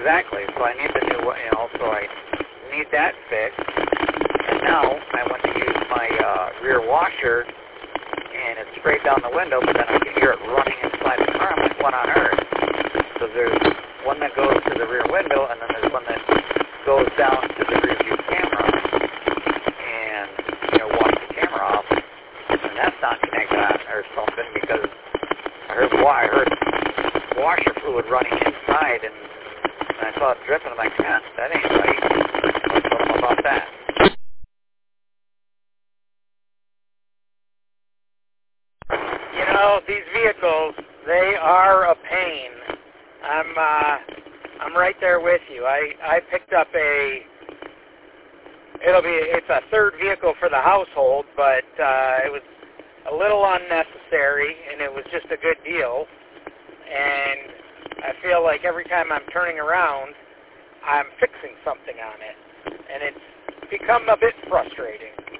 exactly. So I need the new, so I need that fixed. And now I went to use my rear washer, and it sprayed down the window, but then I could hear it running inside the car. I'm like, what on earth? So there's one that goes to the rear window, and then there's one that goes down to the rear view camera, and, walks the camera off. And that's not connected on or something, because I heard washer fluid running inside, and I saw it dripping. I'm like, yeah, that ain't right. What's something about that? These vehicles, they are a pain. I'm right there with you. I picked up it's a third vehicle for the household, but it was a little unnecessary, and it was just a good deal. And I feel like every time I'm turning around, I'm fixing something on it, and it's become a bit frustrating.